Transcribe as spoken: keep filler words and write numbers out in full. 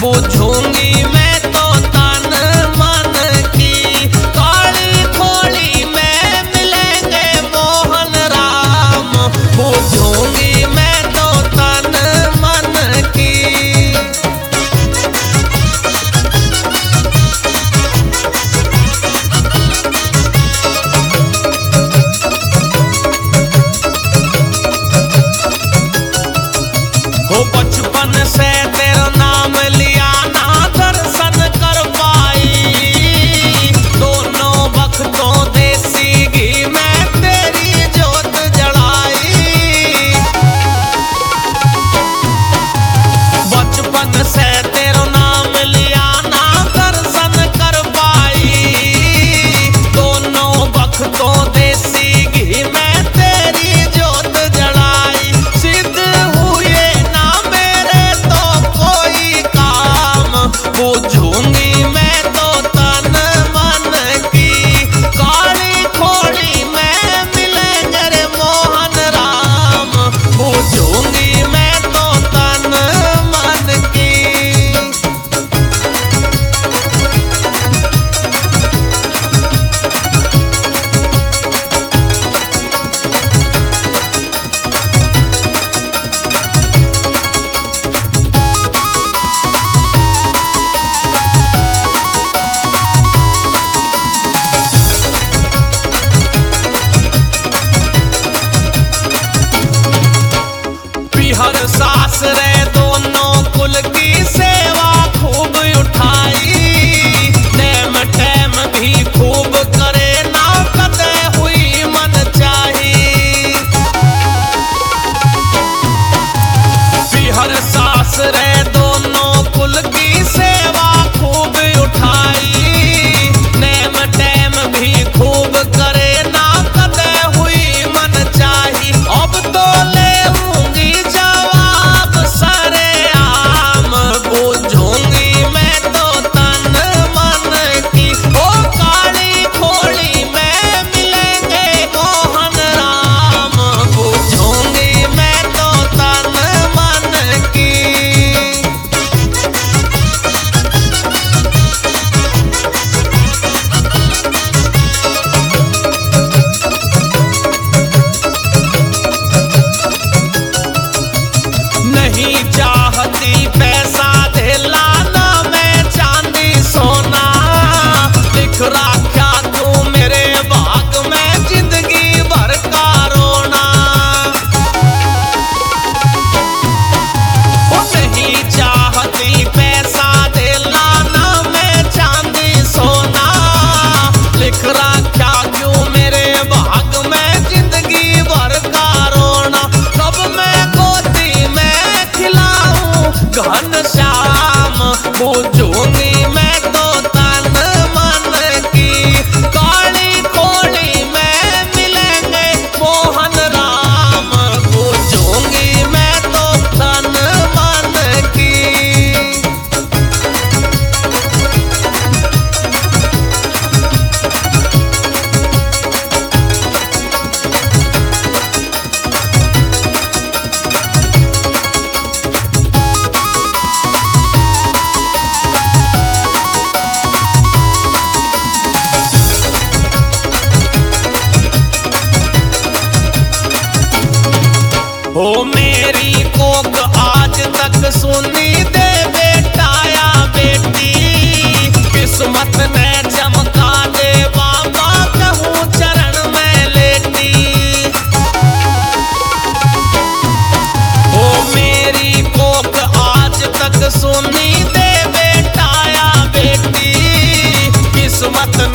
बुझूंगी मैं तो तन मन की। काली खोली में मिलेंगे मोहन राम, बुझूंगी मैं तो तन मन की। हो बचपन से तेरा नाम लिया ना दर्शन कर पाई, दोनों बख्तों देसी घी में तेरी जोत जलाई। बचपन से तेरा नाम लिया ना दर्शन कर पाई, दोनों बख्तों देसी घी में तेरी जोत जलाई। सिद्ध हुए बुझूंगी मैं तो तन मन की। काली खोली में मिलेंगे रे मोहन राम, बुझूंगी मैं तो तन मन की। हर सास रे दोनों कुल की सेवा खूब उठाई, टैम टैम भी खूब करे ना कदे हुई मन चाही। हर सास रे दोनों कुल की सेवा खूब उठाई, टैम टैम भी खूब करे ना कदे हुई मन चाही। अब तो ले बुझूंगी मैं तो तन मन की। ओ काली खोली में मिलेंगे मोहन राम, बुझूंगी मैं तो तन मन की। नहीं चाहती पैसा धेला ना मैं चांदी सोना, लिख रखा तू मेरे भाग में जिंदगी भर का रोना। वो नहीं चाहती पैसा धेला ना मैं चांदी सोना, लिख रखा क्यों मेरे भाग में जिंदगी भर का रोना। कब मैं गोदी में खिलाऊं घन श्याम, बुझूंगी मैं तो तन मन की। काली खोली में मिलेंगे मोहन राम, बुझूंगी मैं तो तन मन की। हो मेरी कोक आज तक सुनी दे बेटा या बेटी, किस्मत ने चमका दे बाबा कहूँ चरण में लेटी। हो मेरी कोक आज तक सुनी दे बेटा या बेटी, किस्मत